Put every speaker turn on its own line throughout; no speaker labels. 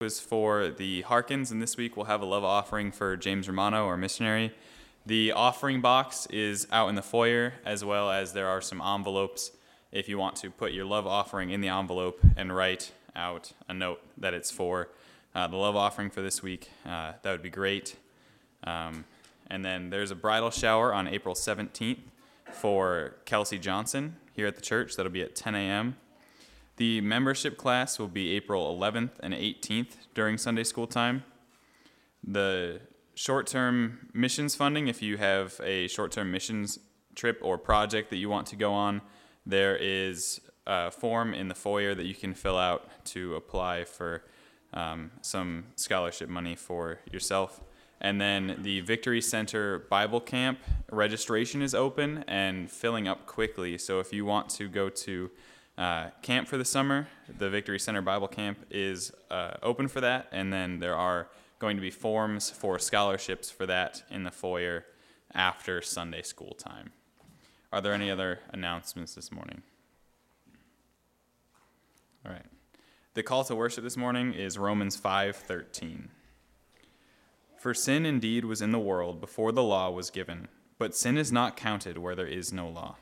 was for the Harkins, and this week we'll have a love offering for James Romano, our missionary. The offering box is out in the foyer, as well as there are some envelopes if you want to put your love offering in the envelope and write out a note that it's for the love offering for this week. That would be great. And then there's a bridal shower on April 17th for Kelsey Johnson here at the church. That'll be at 10 a.m. The membership class will be April 11th and 18th during Sunday school time. The short-term missions funding, if you have a short-term missions trip or project that you want to go on, there is a form in the foyer that you can fill out to apply for some scholarship money for yourself. And then the Victory Center Bible Camp registration is open and filling up quickly. So if you want to go to camp for the summer, the Victory Center Bible Camp is open for that. And then there are going to be forms for scholarships for that in the foyer after Sunday school time. Are there any other announcements this morning? All right. The call to worship this morning is Romans 5:13. For sin indeed was in the world before the law was given, but sin is not counted where there is no law.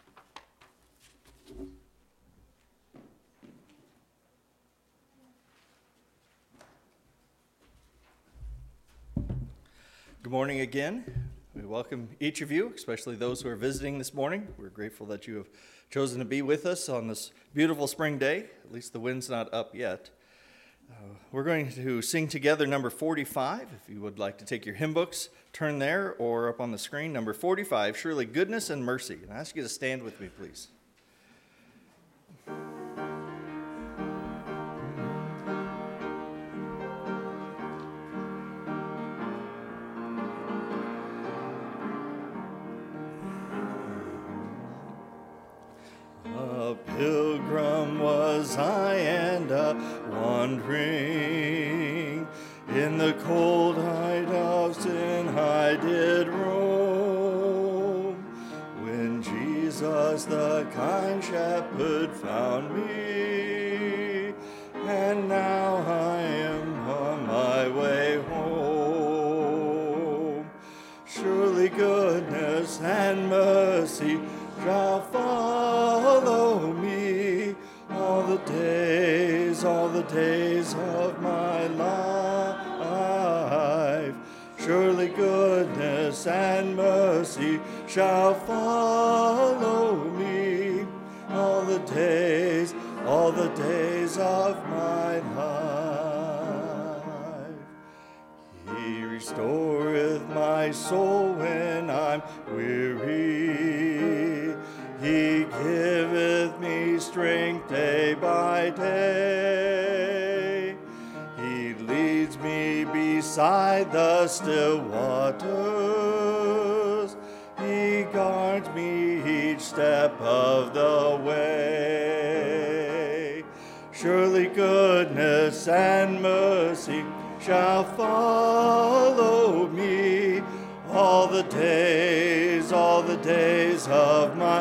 Good morning again. We welcome each of you, especially those who are visiting this morning. We're grateful that you have chosen to be with us on this beautiful spring day. At least the wind's not up yet. We're going to sing together number 45. If you would like to take your hymn books, turn there or up on the screen. Number 45, Surely Goodness and Mercy. And I ask you to stand with me, please. A pilgrim was I and a wandering, in the cold height of sin I did roam, when Jesus the kind shepherd found me, and now I am on my way home. Surely goodness and mercy shall follow me all the days of my life. Surely goodness and mercy shall follow me all the days of my life. He restoreth my soul when I'm weary. He giveth me strength day by day. He leads me beside the still waters. He guards me each step of the way. Surely goodness and mercy shall follow me all the days of my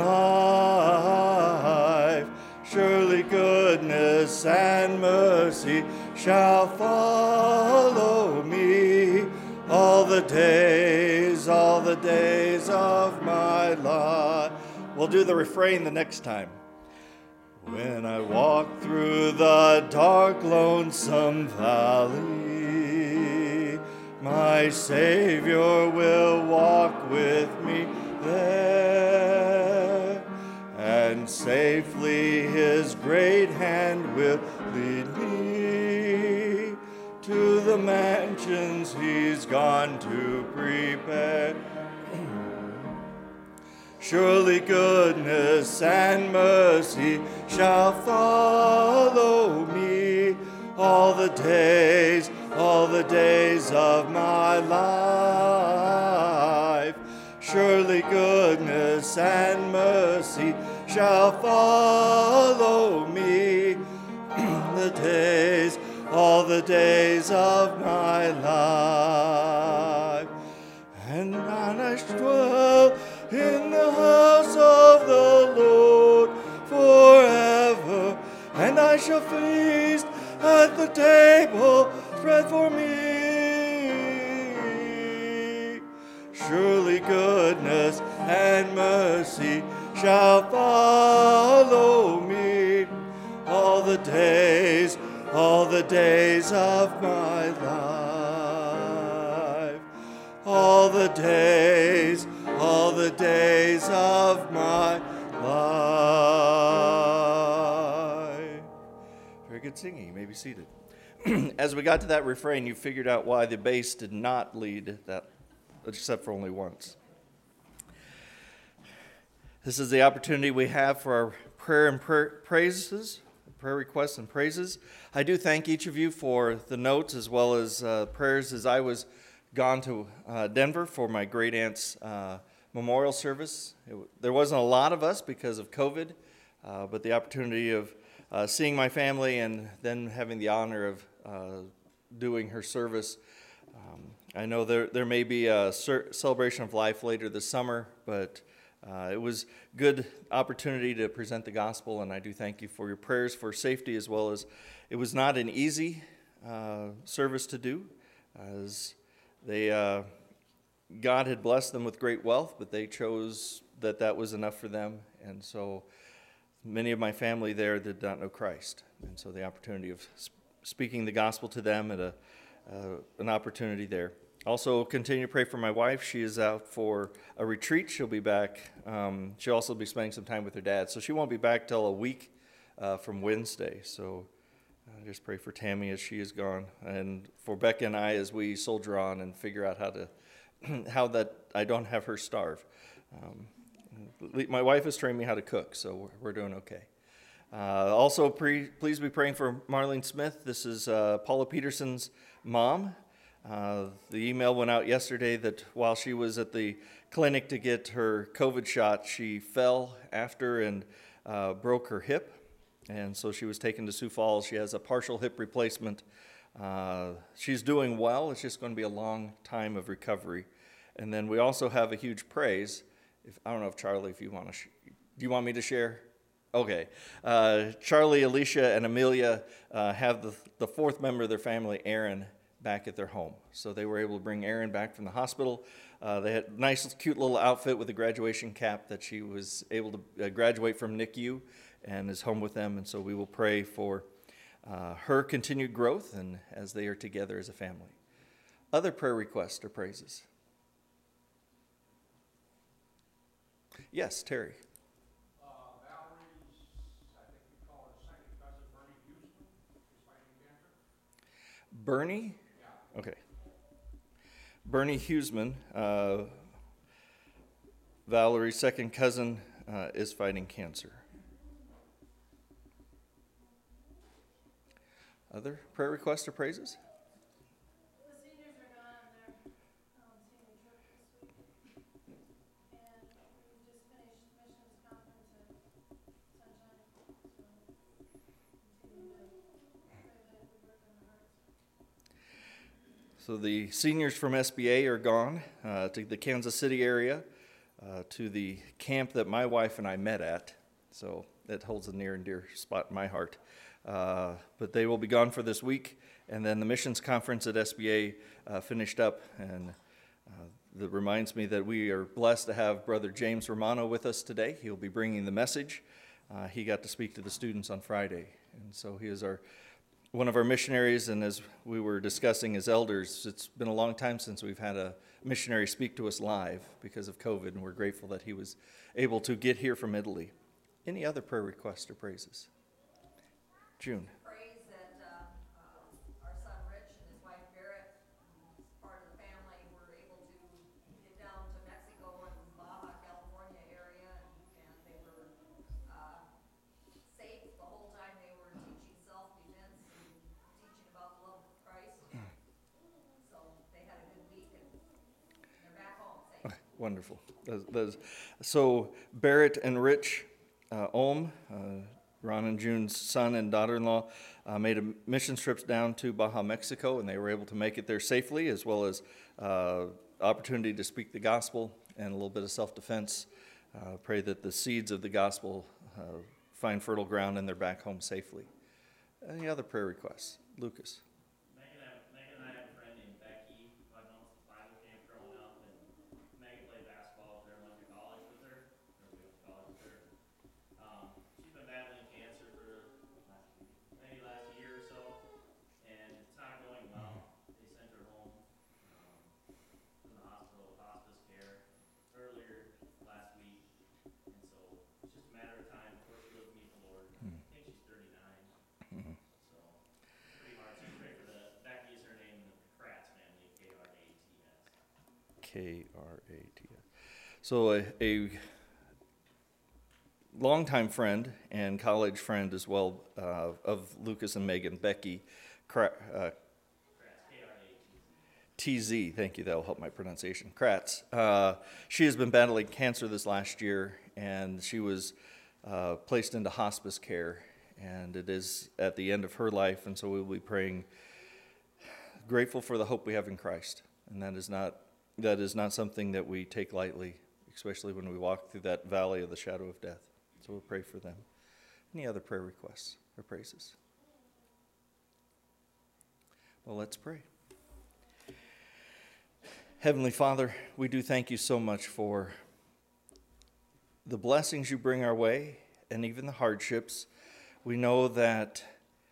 life. Surely goodness and mercy shall follow me all the days of my life. We'll do the refrain the next time. When I walk through the dark, lonesome valley, my Savior will walk with me there, and safely His great hand will lead me to the mansions He's gone to prepare. Surely goodness and mercy shall follow me all the days of my life. Surely goodness and mercy shall follow me all the days of my life. And I shall dwell in the house of the Lord forever, and I shall feast at at the table spread for me. Surely goodness and mercy shall follow me all the days of my life. All the days of my life. Very good singing. You may be seated. As we got to that refrain, you figured out why the bass did not lead that, except for only once. This is the opportunity we have for our prayer and praises, prayer requests and praises. I do thank each of you for the notes as well as prayers as I was gone to Denver for my great aunt's memorial service. There wasn't a lot of us because of COVID, but the opportunity of seeing my family and then having the honor of doing her service. I know there may be a celebration of life later this summer, but it was good opportunity to present the gospel, and I do thank you for your prayers for safety, as well as it was not an easy service to do, as they God had blessed them with great wealth, but they chose that was enough for them, and so many of my family there did not know Christ, and so the opportunity of speaking the gospel to them at an opportunity there. Also, continue to pray for my wife. She is out for a retreat. She'll be back. She'll also be spending some time with her dad, so she won't be back till a week from Wednesday. So just pray for Tammy as she is gone, and for Becca and I as we soldier on and figure out how that I don't have her starve. My wife has trained me how to cook, so we're doing okay. Also, please be praying for Marlene Smith. This is Paula Peterson's mom. The email went out yesterday that while she was at the clinic to get her COVID shot, she fell after and broke her hip. And so she was taken to Sioux Falls. She has a partial hip replacement. She's doing well. It's just going to be a long time of recovery. And then we also have a huge praise. I don't know if Charlie, if you want to, do you want me to share? Okay. Charlie, Alicia, and Amelia have the fourth member of their family, Aaron, back at their home. So they were able to bring Aaron back from the hospital. They had a nice, cute little outfit with a graduation cap that she was able to graduate from NICU and is home with them. And so we will pray for her continued growth and as they are together as a family. Other prayer requests or praises? Yes, Terry.
Valerie's, I think we call her second cousin, Bernie Houston, is fighting cancer.
Bernie?
Yeah.
Okay. Bernie Huseman, Valerie's second cousin, is fighting cancer. Other prayer requests or praises?
The seniors are gone on their senior trip this week. And we just finished missions conference at Sunshine. So continue to pray that we work on the hearts.
So the seniors from SBA are gone to the Kansas City area, to the camp that my wife and I met at. So that holds a near and dear spot in my heart. But they will be gone for this week. And then the missions conference at SBA finished up. And that reminds me that we are blessed to have Brother James Romano with us today. He'll be bringing the message. He got to speak to the students on Friday. And so he is one of our missionaries, and as we were discussing as elders, it's been a long time since we've had a missionary speak to us live because of COVID, and we're grateful that he was able to get here from Italy. Any other prayer requests or praises? June.
Praise that our son Rich and his wife Barrett, as part of the family, were able to get down to Mexico and Baja California area, and they were safe the whole time they were teaching self-defense and teaching about the love of Christ. So they had a good week, and they're back home safe.
Wonderful. So Barrett and Rich Ohm, Ron and June's son and daughter-in-law, made a mission trip down to Baja, Mexico, and they were able to make it there safely, as well as opportunity to speak the gospel and a little bit of self-defense. Pray that the seeds of the gospel find fertile ground and they're back home safely. Any other prayer requests? Lucas.
Megan and I have a friend named Becky, who I've known since Bible camp growing up, and Megan played basketball with her and went to college with her, or we went to college with her. She's been battling cancer for maybe last year or so, and it's not going well. They sent her home from the hospital with hospice care earlier last week, and so it's just a matter of time before she goes to meet the Lord. I think she's 39. So pretty hard. So pray for Becky is her name, the Kratz family, K-R-A-T-S.
K-R-A-T-S. So a longtime friend and college friend as well of Lucas and Megan, Becky
Kratz, K-R-A-T-Z.
T-Z, thank you, that will help my pronunciation, Kratz. She has been battling cancer this last year, and she was placed into hospice care, and it is at the end of her life, and so we will be praying, grateful for the hope we have in Christ, and that is not something that we take lightly, especially when we walk through that valley of the shadow of death. So we'll pray for them. Any other prayer requests or praises? Well, let's pray. Heavenly Father, we do thank you so much for the blessings you bring our way and even the hardships. We know that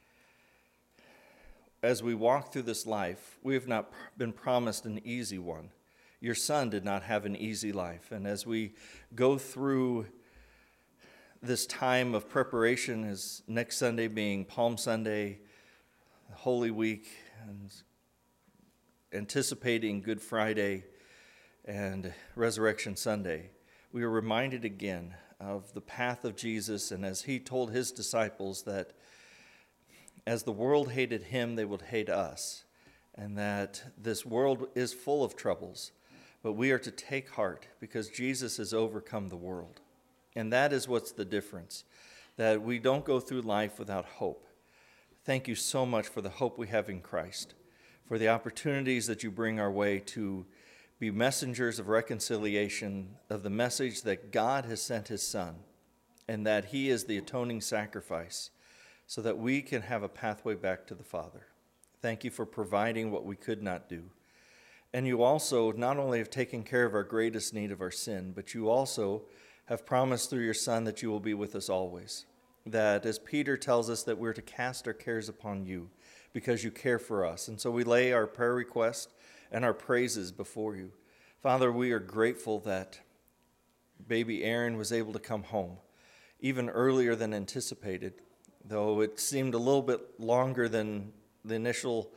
as we walk through this life, we have not been promised an easy one. Your Son did not have an easy life. And as we go through this time of preparation, as next Sunday being Palm Sunday, Holy Week, and anticipating Good Friday and Resurrection Sunday, we are reminded again of the path of Jesus, and as he told his disciples that as the world hated him, they would hate us, and that this world is full of troubles, but we are to take heart because Jesus has overcome the world. And that is what's the difference, that we don't go through life without hope. Thank you so much for the hope we have in Christ, for the opportunities that you bring our way to be messengers of reconciliation, of the message that God has sent his Son, and that he is the atoning sacrifice, so that we can have a pathway back to the Father. Thank you for providing what we could not do. And you also not only have taken care of our greatest need of our sin, but you also have promised through your Son that you will be with us always. That as Peter tells us that we're to cast our cares upon you because you care for us. And so we lay our prayer request and our praises before you. Father, we are grateful that baby Aaron was able to come home even earlier than anticipated, though it seemed a little bit longer than the initial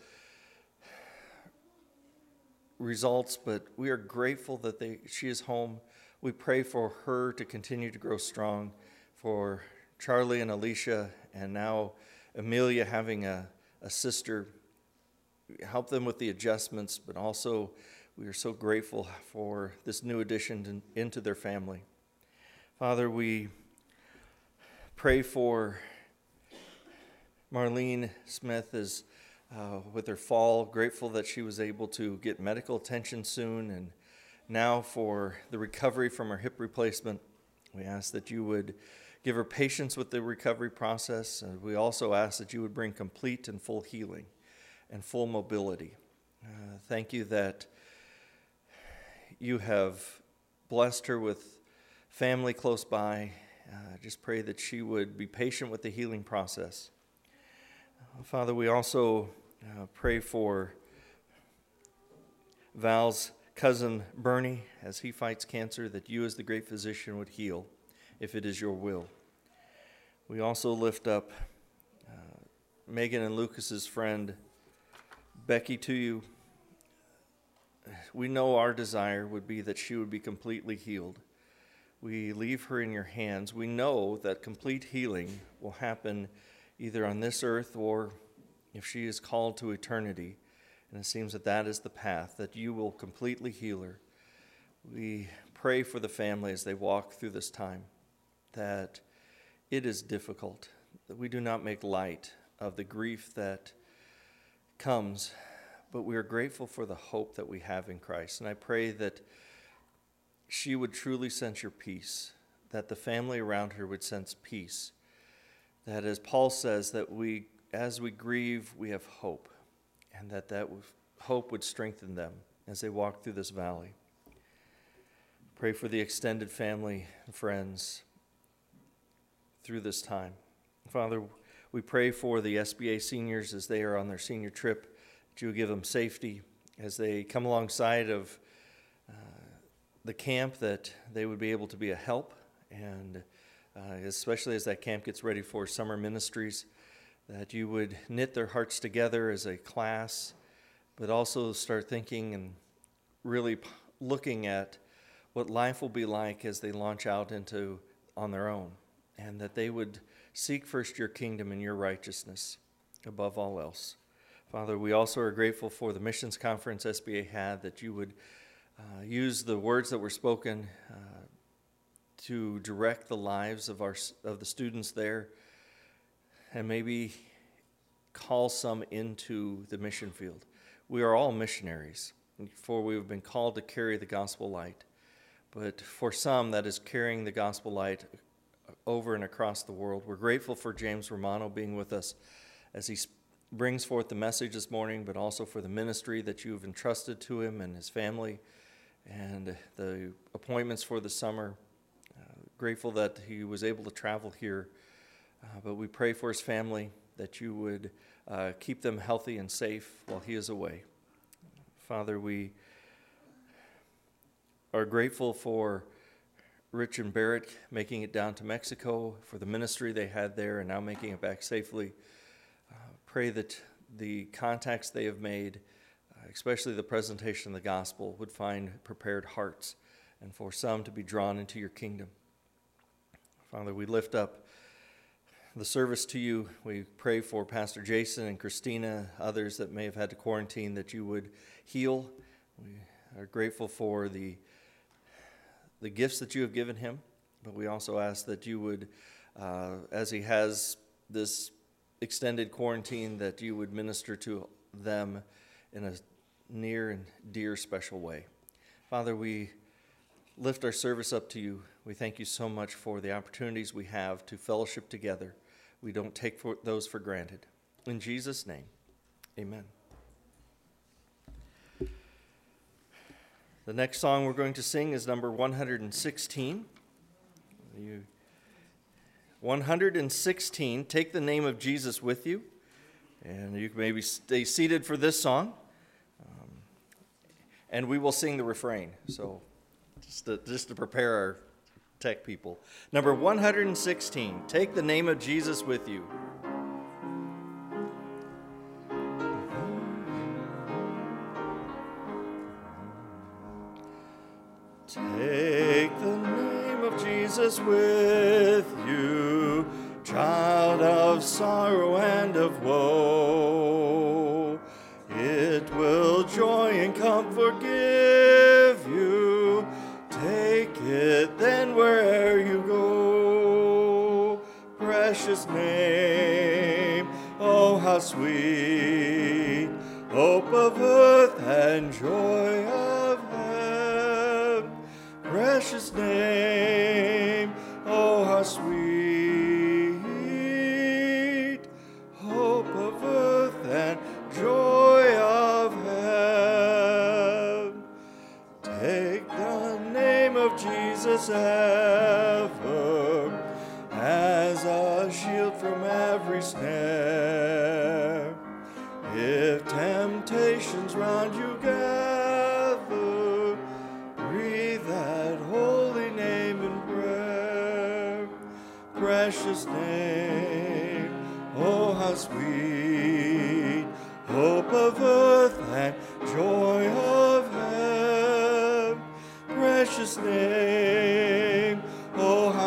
results, but we are grateful that she is home. We pray for her to continue to grow strong, for Charlie and Alicia, and now Amelia having a sister. Help them with the adjustments, but also we are so grateful for this new addition into their family. Father, we pray for Marlene Smith as with her fall, grateful that she was able to get medical attention soon, and now for the recovery from her hip replacement. We ask that you would give her patience with the recovery process, and we also ask that you would bring complete and full healing and full mobility. Thank you that you have blessed her with family close by. Just pray that she would be patient with the healing process. Father, we also pray for Val's cousin Bernie as he fights cancer, that you as the great physician would heal if it is your will. We also lift up Megan and Lucas's friend Becky to you. We know our desire would be that she would be completely healed. We leave her in your hands. We know that complete healing will happen either on this earth or if she is called to eternity. And it seems that that is the path, that you will completely heal her. We pray for the family as they walk through this time, that it is difficult, that we do not make light of the grief that comes, but we are grateful for the hope that we have in Christ. And I pray that she would truly sense your peace, that the family around her would sense peace, that as Paul says, that we as we grieve, we have hope, and that hope would strengthen them as they walk through this valley. Pray for the extended family and friends through this time. Father, we pray for the SBA seniors as they are on their senior trip, that you would give them safety as they come alongside of the camp, that they would be able to be a help, and especially as that camp gets ready for summer ministries, that you would knit their hearts together as a class, but also start thinking and really looking at what life will be like as they launch out into on their own, and that they would seek first your kingdom and your righteousness above all else. Father, we also are grateful for the missions conference SBA had, that you would use the words that were spoken to direct the lives of the students there, and maybe call some into the mission field. We are all missionaries, for we have been called to carry the gospel light. But for some, that is carrying the gospel light over and across the world. We're grateful for James Romano being with us as he brings forth the message this morning, but also for the ministry that you have entrusted to him and his family, and the appointments for the summer. Grateful that he was able to travel here, but we pray for his family, that you would keep them healthy and safe while he is away. Father, we are grateful for Rich and Barrett making it down to Mexico, for the ministry they had there and now making it back safely. Pray that the contacts they have made, especially the presentation of the gospel, would find prepared hearts, and for some to be drawn into your kingdom. Father, we lift up the service to you. We pray for Pastor Jason and Christina, others that may have had to quarantine, that you would heal. We are grateful for the gifts that you have given him, but we also ask that you would, as he has this extended quarantine, that you would minister to them in a near and dear special way. Father, we lift our service up to you. We thank you so much for the opportunities we have to fellowship together. We don't take those for granted. In Jesus' name, amen. The next song we're going to sing is number 116. 116, Take the Name of Jesus With You. And you can maybe stay seated for this song. And we will sing the refrain. So just to prepare our tech people. Number 116, Take the Name of Jesus With You. Take the name of Jesus with you, child of sorrow and of woe. It will joy and comfort give you. Take it then where'er you go. Precious name, oh how sweet, hope of earth and joy of heaven. Precious name, oh how sweet, hope of earth and joy of heaven. Take the name of Jesus ever as a shield from every snare. If temptations round you gather, breathe that holy name in prayer. Precious name, oh how sweet, hope of earth and joy of heaven. Precious name, oh how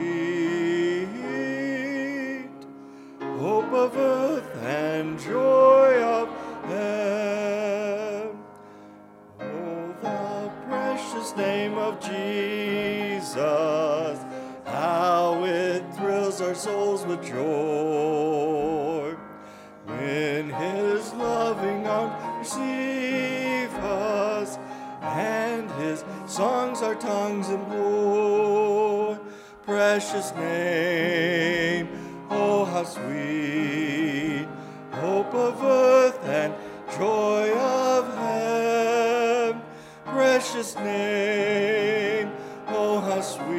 sweet, hope of earth and joy of heaven. Oh, the precious name of Jesus, how it thrills our souls with joy. When his loving arms receive us, and his songs our tongues employ. Precious name, oh how sweet, hope of earth and joy of heaven. Precious name, oh how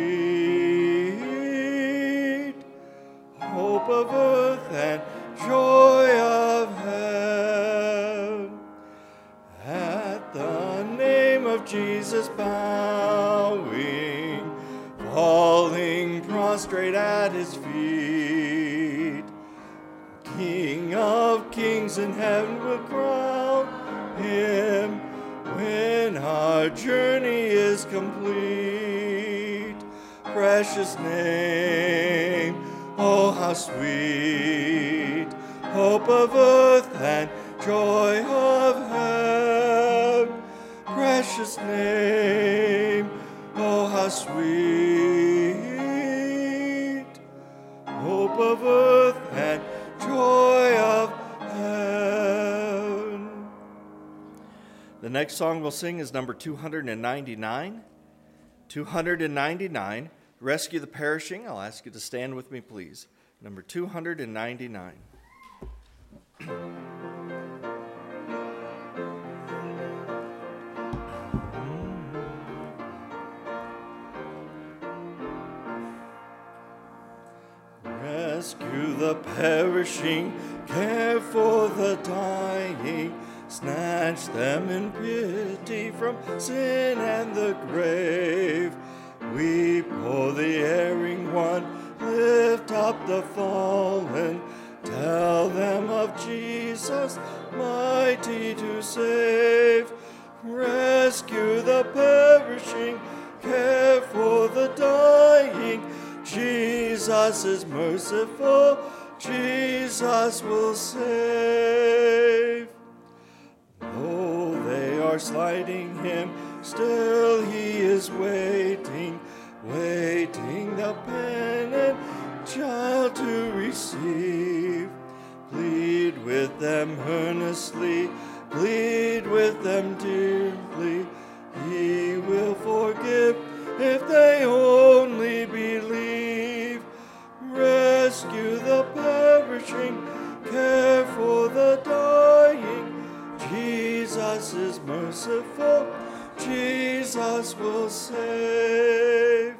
sweet, hope of earth and joy of heaven. At the name of Jesus bowing, falling prostrate at his feet, King of kings in heaven will crown him when our journey is complete. Precious name, oh how sweet, hope of earth and joy of heaven. Precious name, oh how sweet, hope of earth and joy of heaven. The next song we'll sing is number 299. 299, Rescue the Perishing. I'll ask you to stand with me, please. Number 299. Rescue the perishing, care for the dying, snatch them in pity from sin and the grave. Weep o'er the erring one, lift up the fallen, tell them of Jesus, mighty to save. Rescue the perishing, care for the dying, Jesus is merciful, Jesus will save. Though they are slighting him, still he is waiting, waiting the penitent child to receive. Plead with them earnestly, plead with them dearly, he will forgive if they only believe. Rescue the perishing, care for the dying, Jesus is merciful, Jesus will save.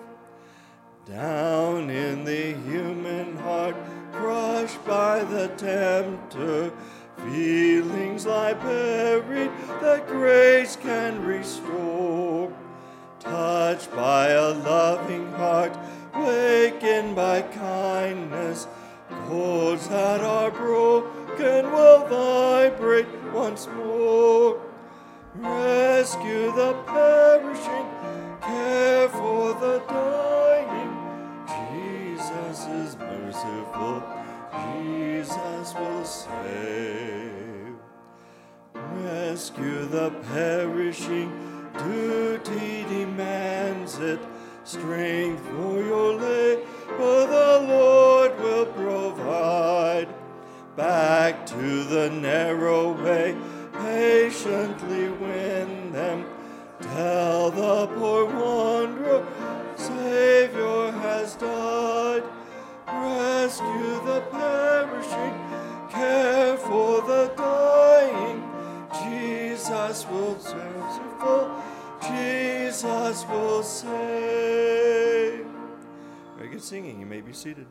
Down in the human heart, crushed by the tempter, feelings lie buried that grace can restore. Touched by a loving heart, wakened by kindness, chords that are broken will vibrate once more. Rescue the perishing, care for the dying, Jesus is merciful, Jesus will save. Rescue the perishing, duty demands it, strength for your labor the Lord will provide. Back to the narrow way, patiently win them. Tell the poor wanderer, Savior has died. Rescue the perishing, care for the dying, Jesus will merciful, Jesus will save. Very good singing. You may be seated.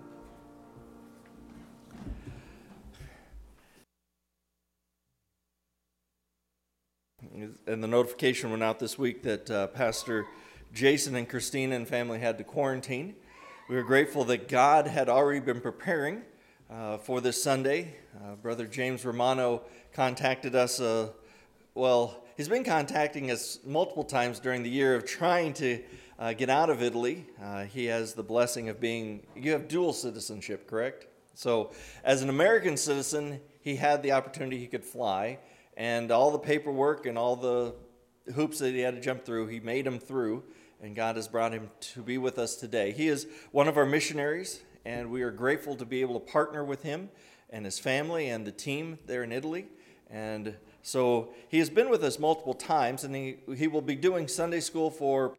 And the notification went out this week that Pastor Jason and Christina and family had to quarantine. We were grateful that God had already been preparing for this Sunday. Brother James Romano contacted us. He's been contacting us multiple times during the year of trying to get out of Italy. He has the blessing of you have dual citizenship, correct? So as an American citizen, he had the opportunity he could fly, and all the paperwork and all the hoops that he had to jump through, he made them through, and God has brought him to be with us today. He is one of our missionaries, and we are grateful to be able to partner with him and his family and the team there in Italy. And so he has been with us multiple times, and he will be doing Sunday school for